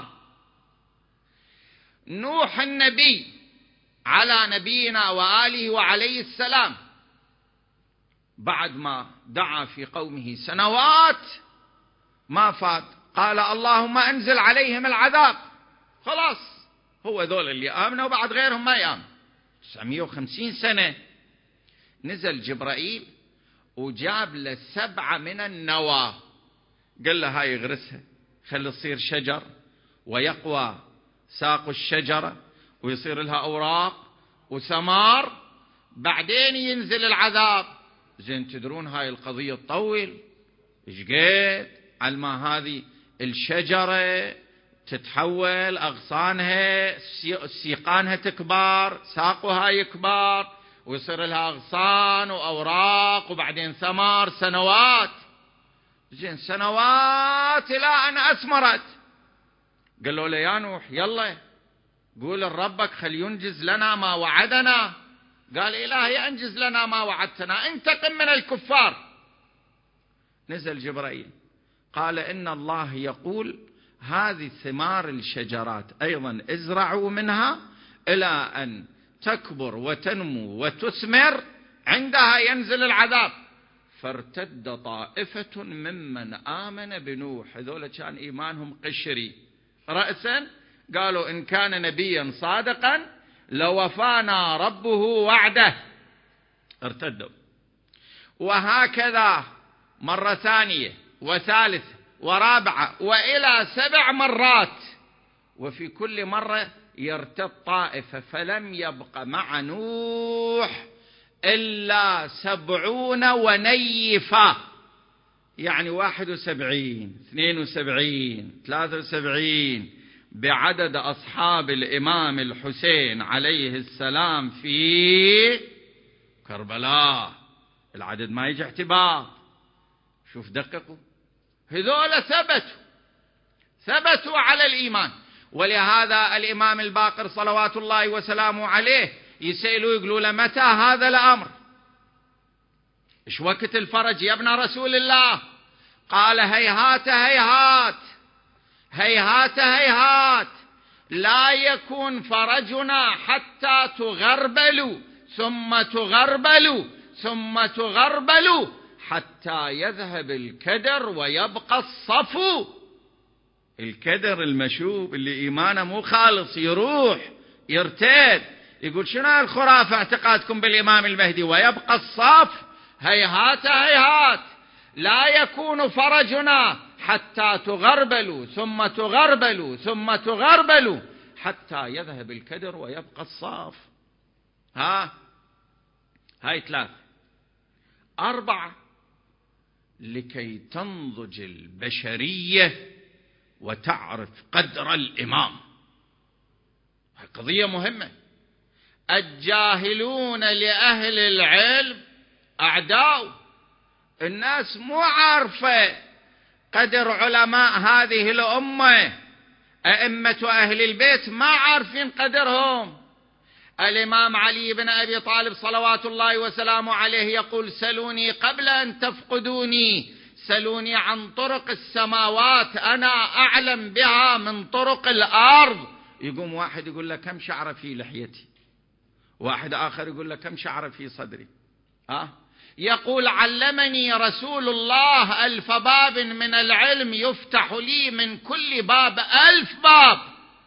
نوح النبي على نبينا وآله وعليه السلام بعد ما دعا في قومه سنوات ما فات، قال اللهم أنزل عليهم العذاب. خلاص، هو ذول اللي آمنوا وبعد غيرهم ما يآمن. 950 سنة نزل جبرائيل وجاب له 7 من النوى، قال له هاي اغرسها، خلي تصير شجر ويقوى ساق الشجرة ويصير لها أوراق وثمار، بعدين ينزل العذاب. زين تدرون هاي القضية تطول إيش قد؟ على ما هذه الشجرة تتحول أغصانها سيقانها تكبر، ساقها يكبر ويصير لها أغصان وأوراق وبعدين ثمار. سنوات، زين سنوات إلى أن أثمرت. قالوا له يا نوح يلا قول لربك خل ينجز لنا ما وعدنا. قال إلهي أنجز لنا ما وعدتنا، انتقم من الكفار. نزل جبرائيل قال إن الله يقول هذه ثمار الشجرات أيضا ازرعوا منها إلى أن تكبر وتنمو وتثمر، عندها ينزل العذاب. فارتد طائفة ممن آمن بنوح، هذول كان إيمانهم قشري رأسا، قالوا إن كان نبيا صادقا لوفانا ربه وعده، ارتدوا. وهكذا مرة ثانية وثالثة ورابعة وإلى 7 مرات، وفي كل مرة يرتد طائفة، فلم يبق مع نوح إلا 70 ونيفة، يعني 71 72 73 بعدد أصحاب الإمام الحسين عليه السلام في كربلاء. العدد ما يجي اعتبار. شوف دققوا، هذول ثبتوا على الإيمان. ولهذا الإمام الباقر صلوات الله وسلامه عليه يسألوا يقولوا له متى هذا الأمر؟ إيش وقت الفرج يا ابن رسول الله؟ قال هيهات هيهات هيهات هيهات، لا يكون فرجنا حتى تغربلوا ثم تغربلوا ثم تغربلوا حتى يذهب الكدر ويبقى الصفو. الكدر المشوب اللي إيمانه مو خالص يروح يرتد. يقول شنو الخرافة اعتقادكم بالإمام المهدي؟ ويبقى الصف. هيهات هيهات، لا يكون فرجنا حتى تغربلوا ثم تغربلوا ثم تغربلوا حتى يذهب الكدر ويبقى الصاف. هاي 3. 4 لكي تنضج البشرية وتعرف قدر الإمام. قضية مهمة. الجاهلون لأهل العلم أعداء. الناس مو عارفة قدر علماء هذه الأمة، أئمة أهل البيت ما عارفين قدرهم. الإمام علي بن أبي طالب صلوات الله وسلامه عليه يقول: سلوني قبل أن تفقدوني، سلوني عن طرق السماوات أنا أعلم بها من طرق الأرض. يقوم واحد يقول له: كم شعر في لحيتي؟ واحد آخر يقول له: كم شعر في صدري؟ يقول: علمني رسول الله 1000 باب من العلم يفتح لي من كل باب 1000 باب.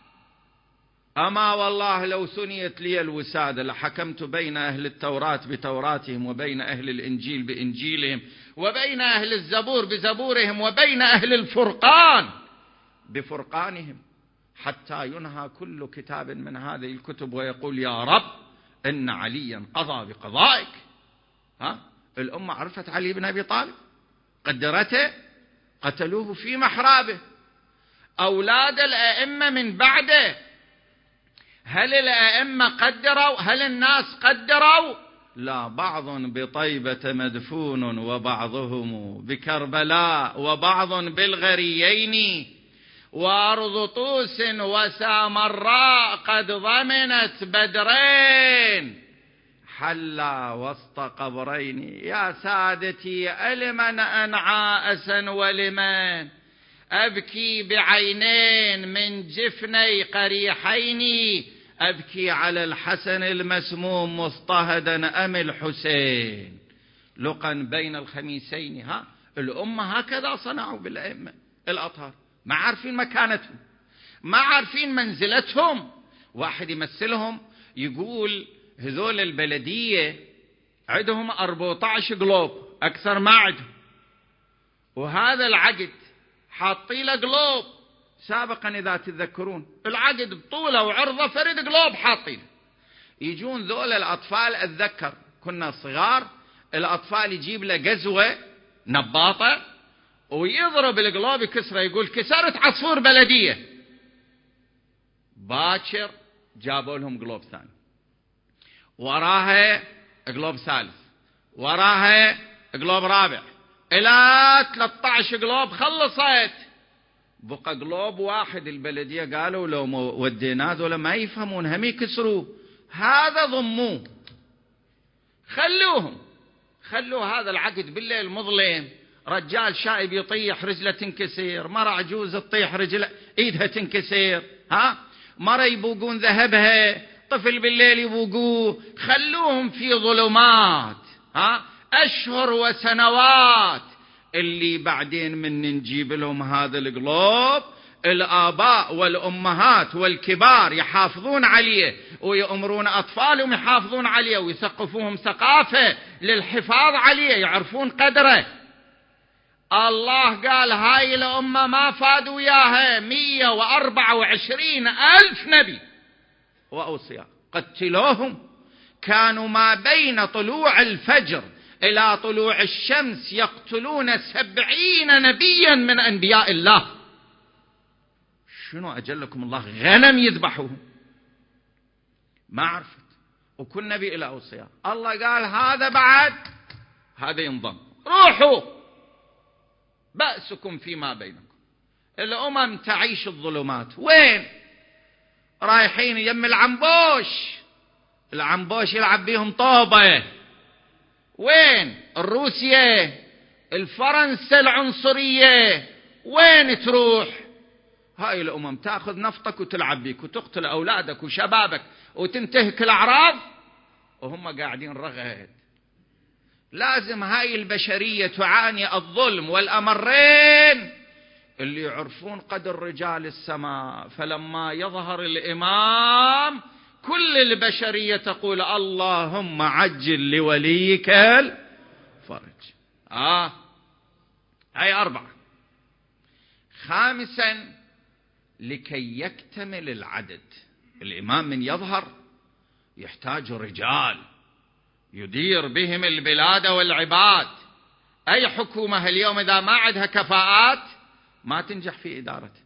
أما والله لو ثنيت لي الوسادة لحكمت بين أهل التوراة بتوراتهم، وبين أهل الإنجيل بإنجيلهم، وبين أهل الزبور بزبورهم، وبين أهل الفرقان بفرقانهم، حتى ينهى كل كتاب من هذه الكتب ويقول: يا رب إن عليا قضى بقضائك. الأمة عرفت علي بن أبي طالب، قدرته، قتلوه في محرابه. أولاد الأئمة من بعده، هل الأئمة قدروا؟ هل الناس قدروا؟ لا، بعض بطيبة مدفون، وبعضهم بكربلاء، وبعض بالغريين، وأرض طوس وسامراء قد ضمنت بدرين حلا وسط قبرين. يا سادتي، ألمن أنعى أسا ولمن أبكي بعينين من جفني قريحين، أبكي على الحسن المسموم مضطهدا أم الحسين لقا بين الخميسين. الأمة هكذا صنعوا بالأئمة الأطهار، ما عارفين مكانتهم، ما عارفين منزلتهم. واحد يمثلهم يقول: هذول البلدية عندهم 14 قلوب، أكثر ما عندهم، وهذا العقد حاطين له قلوب. سابقا إذا تتذكرون العقد بطوله وعرضه فرد قلوب حاطين. يجون ذول الأطفال، أتذكر كنا صغار، الأطفال يجيب له قزوة نباطة ويضرب القلوب يكسره، يقول: كسرت عصفور بلدية. باكر جابوا لهم قلوب ثاني، وراها قلوب ثالث، وراها قلوب رابع، إلى 13 قلوب خلصت. بقى قلوب واحد. البلدية قالوا: لو ودينا ذولا ما يفهمون، هم يكسروا، هذا ضموه، خلوا هذا العقد بالليل مظلم، رجال شايب يطيح رجله تنكسر، مرة عجوز تطيح رجله ايدها تنكسر، مرة يبوقون ذهبها، طفل بالليل يبوقوه. خلوهم في ظلمات أشهر وسنوات. اللي بعدين من نجيب لهم هذا القلوب، الآباء والأمهات والكبار يحافظون عليه، ويأمرون أطفالهم يحافظون عليه، ويثقفوهم ثقافة للحفاظ عليه، يعرفون قدره. الله قال: هاي الأمة ما فادوا وياها 124,000 نبي وأوصياء، قتلوهم. كانوا ما بين طلوع الفجر إلى طلوع الشمس يقتلون 70 نبيا من أنبياء الله. شنو أجلكم الله؟ غنم يذبحوهم، ما عرفت. وكل نبي إلى أوصياء. الله قال: هذا بعد، هذا ينضم، روحوا بأسكم فيما بينكم. الأمم تعيش الظلمات. وين رايحين؟ يم العنبوش يلعب بيهم طوبة. وين الروسية الفرنسا العنصرية؟ وين تروح؟ هاي الأمم تأخذ نفطك وتلعب بيك وتقتل أولادك وشبابك وتنتهك الأعراض، وهم قاعدين رغد. لازم هاي البشرية تعاني الظلم والأمرين. اللي يعرفون قدر رجال السماء، فلما يظهر الإمام كل البشرية تقول: اللهم عجل لوليك الفرج. هاي 4. 5، لكي يكتمل العدد. الإمام من يظهر يحتاج رجال يدير بهم البلاد والعباد. أي حكومة اليوم إذا ما عندها كفاءات ما تنجح في إدارته.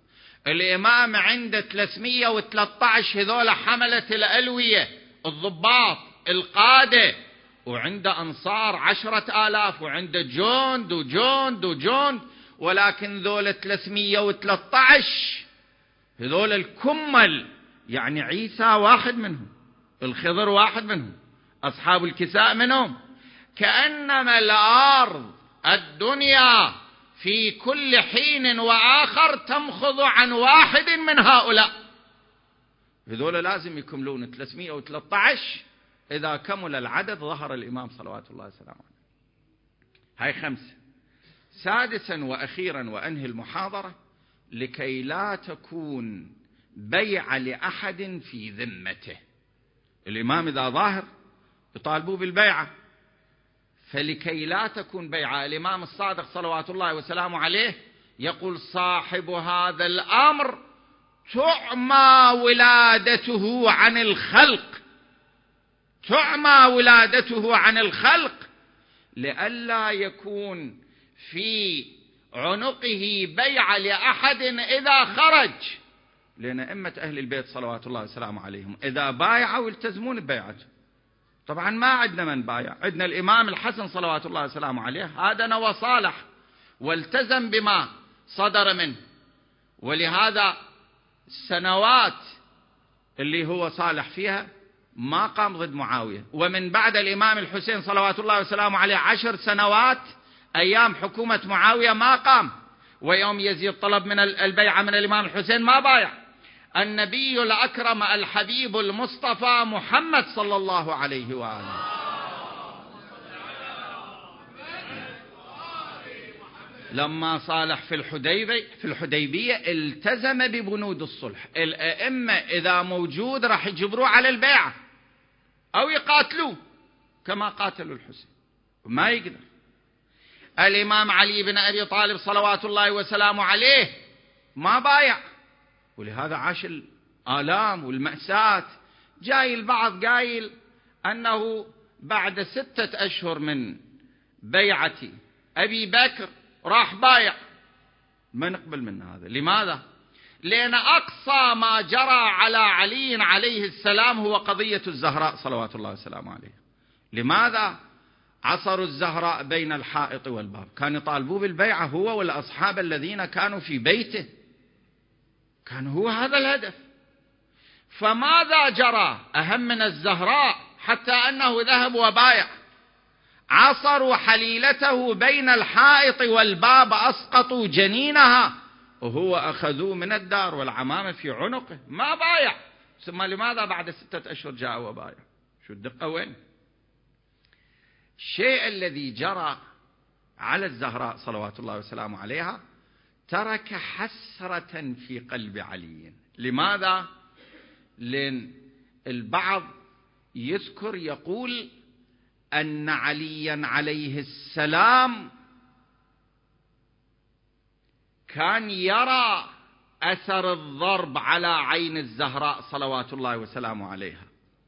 الإمام عنده 313 هذول حملة الألوية، الضباط القادة، وعنده أنصار 10,000، وعنده جند وجند وجند، ولكن ذول 313 هذول الكمل، يعني عيسى واحد منهم، الخضر واحد منهم، أصحاب الكساء منهم. كأنما الأرض الدنيا في كل حين وآخر تمخض عن واحد من هؤلاء. هذول لازم يكملون 313. إذا كمل العدد ظهر الإمام صلوات الله وسلامه عليه. هاي 5. سادسا وأخيرا وأنهي المحاضرة، لكي لا تكون بيع لأحد في ذمته. الإمام إذا ظاهر يطالبوا بالبيعة، فلكي لا تكون بيعة، الإمام الصادق صلوات الله وسلامه عليه يقول: صاحب هذا الأمر تعمى ولادته عن الخلق، تعمى ولادته عن الخلق، لئلا يكون في عنقه بيعة لأحد إذا خرج. لأن أئمة أهل البيت صلوات الله وسلامه عليهم إذا بايعوا يلتزمون ببيعته. طبعا ما عندنا من بايع، عندنا الإمام الحسن صلوات الله وسلامه عليه، هذا نوى صالح والتزم بما صدر منه، ولهذا السنوات اللي هو صالح فيها ما قام ضد معاوية. ومن بعد الإمام الحسين صلوات الله وسلامه عليه 10 سنوات أيام حكومة معاوية ما قام، ويوم يزيد طلب من البيعة من الإمام الحسين ما بايع. النبي الأكرم الحبيب المصطفى محمد صلى الله عليه وآله لما صالح في الحديبية التزم ببنود الصلح. الأئمة إذا موجود راح يجبروه على البيعة أو يقاتلوه كما قاتلوا الحسين، ما يقدر. الإمام علي بن أبي طالب صلوات الله وسلامه عليه ما بايع، ولهذا عاش الآلام والمأساة. جاي البعض قايل أنه بعد 6 أشهر من بيعة أبي بكر راح بايع. ما نقبل من هذا. لماذا؟ لأن أقصى ما جرى على علي عليه السلام هو قضية الزهراء صلوات الله وسلامه عليه. لماذا عصروا الزهراء بين الحائط والباب؟ كانوا يطالبوا بالبيعة هو والأصحاب الذين كانوا في بيته، كان هو هذا الهدف. فماذا جرى أهم من الزهراء حتى أنه ذهب وبايع؟ عصروا حليلته بين الحائط والباب، أسقطوا جنينها، وهو أخذوه من الدار والعمامة في عنقه، ما بايع. ثم لماذا بعد 6 أشهر جاء وبايع؟ شو الدقة وين؟ الشيء الذي جرى على الزهراء صلوات الله وسلامه عليها ترك حسرة في قلب علي. لماذا؟ لأن البعض يذكر يقول أن عليا عليه السلام كان يرى أثر الضرب على عين الزهراء صلوات الله وسلامه عليها،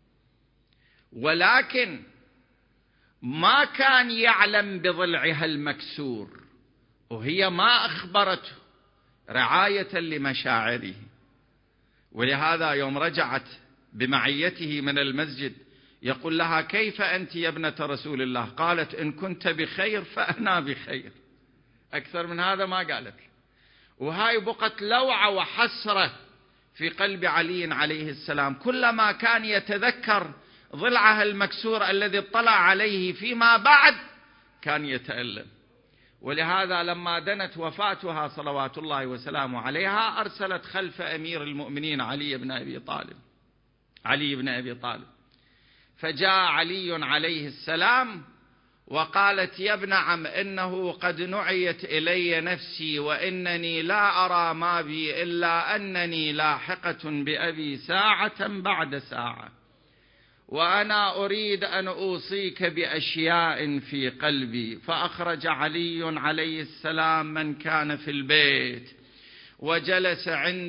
ولكن ما كان يعلم بضلعها المكسور، وهي ما أخبرته رعاية لمشاعره. ولهذا يوم رجعت بمعيته من المسجد يقول لها: كيف أنت يا ابنة رسول الله؟ قالت: إن كنت بخير فأنا بخير. أكثر من هذا ما قالت. وهاي بقت لوعة وحسرة في قلب علي عليه السلام، كلما كان يتذكر ضلعها المكسور الذي اطلع عليه فيما بعد كان يتألم. ولهذا لما دنت وفاتها صلوات الله وسلامه عليها أرسلت خلف أمير المؤمنين علي بن أبي طالب، فجاء علي عليه السلام وقالت: يا ابن عم، إنه قد نعيت إلي نفسي، وإنني لا أرى ما بي إلا أنني لاحقة بأبي ساعة بعد ساعة، وأنا أريد أن أوصيك بأشياء في قلبي. فأخرج علي عليه السلام من كان في البيت وجلس عند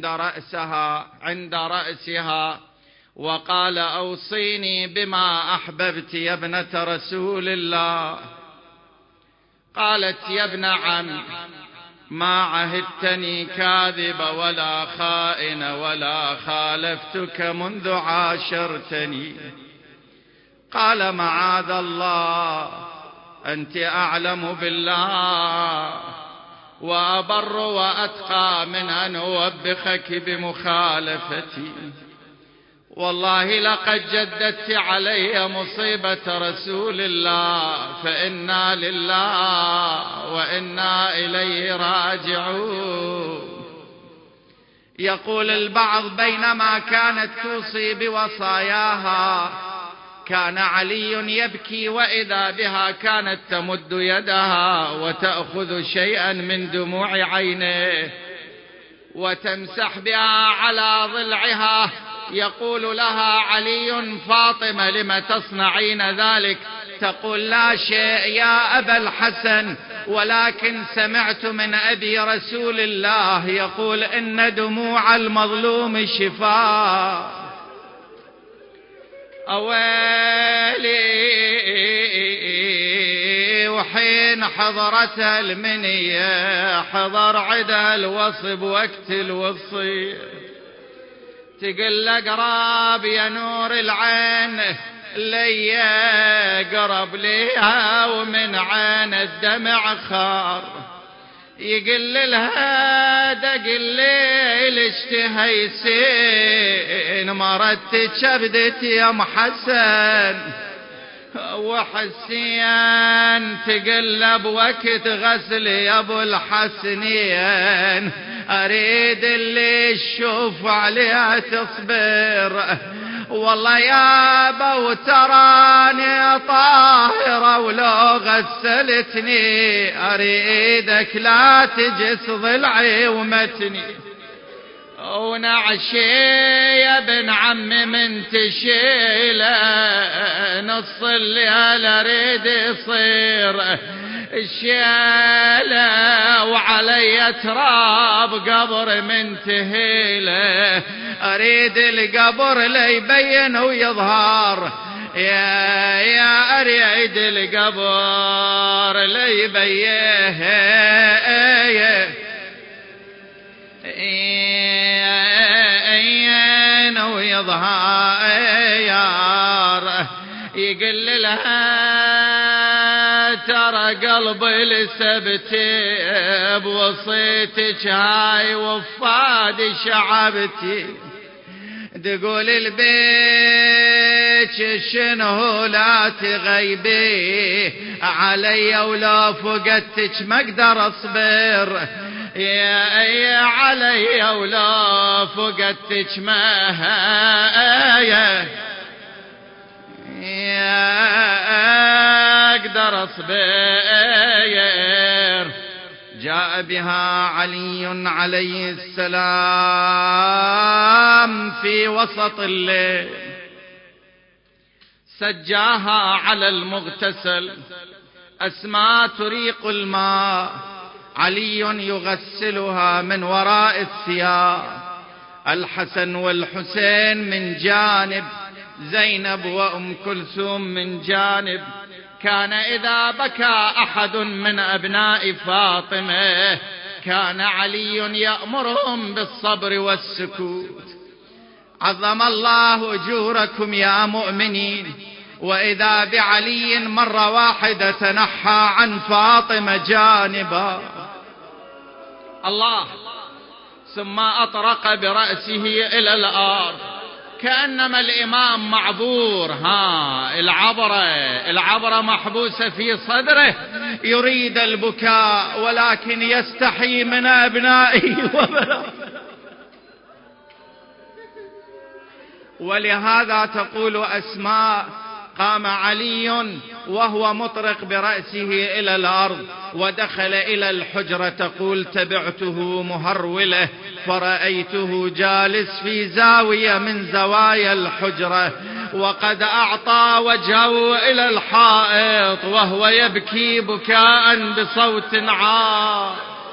رأسها وقال: أوصيني بما أحببت يا ابنة رسول الله. قالت: يا ابن عم، ما عهدتني كاذب ولا خائن ولا خالفتك منذ عاشرتني. قال معاذ الله، أنت أعلم بالله وأبر وأتقى من أن أوبخك بمخالفتي. والله لقد جددت علي مصيبة رسول الله، فإنا لله وإنا إليه راجعون. يقول البعض بينما كانت توصي بوصاياها كان علي يبكي، وإذا بها كانت تمد يدها وتأخذ شيئا من دموع عينه وتمسح بها على ضلعها. يقول لها علي: فاطمة لم تصنعين ذلك؟ تقول: لا شيء يا أبا الحسن، ولكن سمعت من أبي رسول الله يقول إن دموع المظلوم شفاء. أويلي وحين حضرت المنية حضر عدا الوصب وقت الوصية، تقل قراب يا نور العين لي قرب ليها ومن عين الدمع خار. يقل لها دق الليل اشتهي سين مرت شبدتي يا محسن وحسين تقلب وقت غسل يا ابو الحسنين. اريد اللي تشوف عليها تصبر والله يابا وتراني طاهرة ولو غسلتني أريدك لا تجس ضلعي ومتني. ونعشي يا ابن عمي من تشيله نص الليل اريد يصير الشيله وعلي تراب قبر من تهيله. اريد القبر ليبين ويظهر يا اريد القبر ليبين ويظهر. يقل لها ترى قلبي لسبتي بوصيتك هاي وفاد شعبتي. تقول البيت شنو لا تغيبي علي ولا فقدتك ما اقدر اصبر يا علي ولا فقدتك ما اقدر اصبر. جاء بها علي عليه السلام في وسط الليل، سجاها على المغتسل. أسماء تريق الماء، علي يغسلها من وراء الثياب. الحسن والحسين من جانب، زينب وأم كلثوم من جانب. كان إذا بكى أحد من أبناء فاطمة كان علي يأمرهم بالصبر والسكوت. عظم الله أجوركم يا مؤمنين. وإذا بعلي مرة واحدة تنحى عن فاطمة جانبا الله، ثم أطرق برأسه إلى الأرض كأنما الإمام معبور. العبرة محبوسة في صدره، يريد البكاء ولكن يستحي من أبنائه وبناته. ولهذا تقول أسماء: قام علي وهو مطرق برأسه إلى الأرض ودخل إلى الحجرة. تقول: تبعته مهرولة فرأيته جالس في زاوية من زوايا الحجرة وقد أعطى وجهه إلى الحائط وهو يبكي بكاء بصوت عال.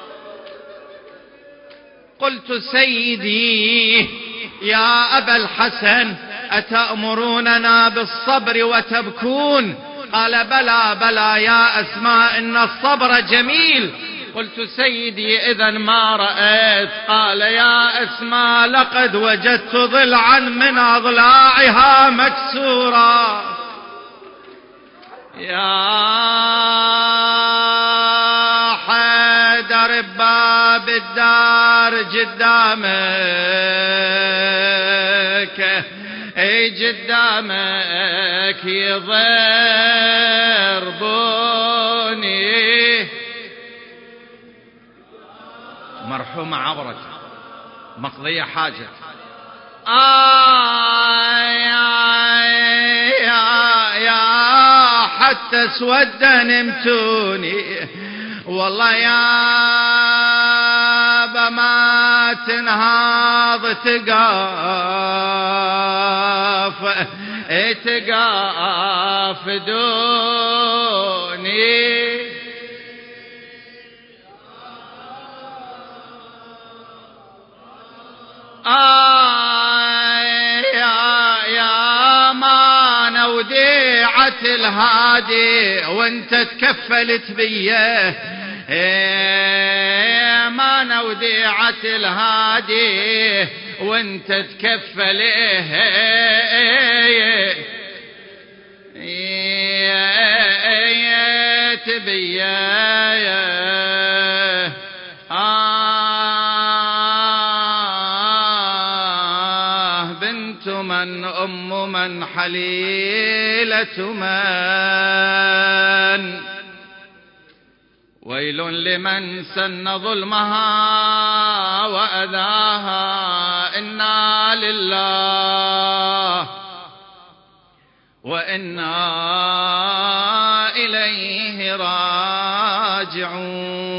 قلت: سيدي يا أبا الحسن أتأمروننا بالصبر وتبكون؟ قال: بلى بلى يا أسماء إن الصبر جميل، قلت سيدي إذا ما رأيت؟ قال يا أسماء لقد وجدت ضلعا من أضلاعها مكسورا. يا حيدر باب الدار قدامك، اي قدامك يضربوني. مرحومة عبرت مقضية حاجة. يا حتى اسودا نمتوني والله يا ما تنهاض تقاف دوني. يا ما وديعة الهادي وانت تكفلت بيه، ما وديعة الهادي وانت تكفله تبيه. بنت من أم من حليلة من، ويل لمن سن ظلمها وأذاها. إنا لله وإنا إليه راجعون.